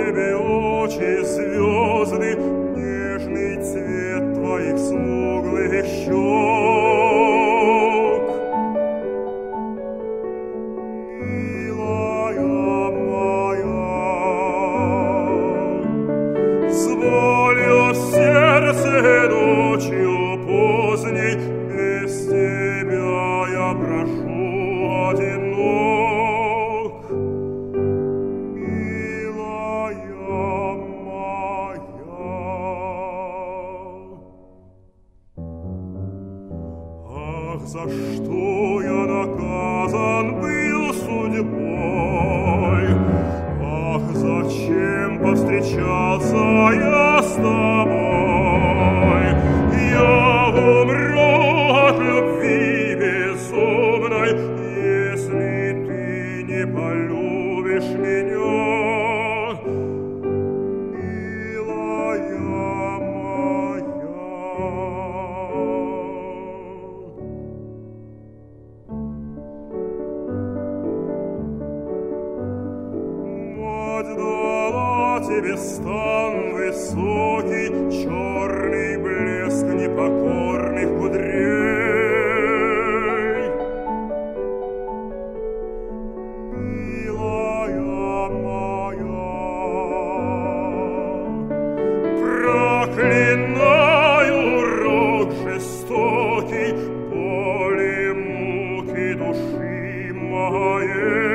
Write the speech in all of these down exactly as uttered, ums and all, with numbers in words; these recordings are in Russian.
небе очи звезды, нежный цвет твоих смуглых щек. Милая моя, с болью в сердце ночью поздней, без тебя я прошу одинок. Милая моя, ах, за что я наказан был судьбой? Ах, зачем повстречался я с тобой? Я умру от любви безумной, если ты не полюбишь меня. Милая моя, мать дала тебе стан высокий, черный блеск непокорных кудрей. Милая моя, проклинаю урок жестокий, боли муки души моей.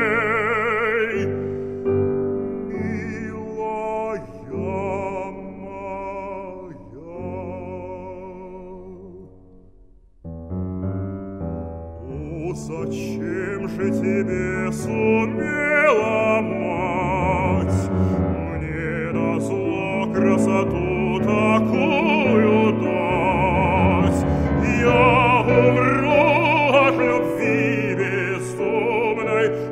Зачем же тебе сумела мать мне назло красоту такую дать? Я умру от любви безумной,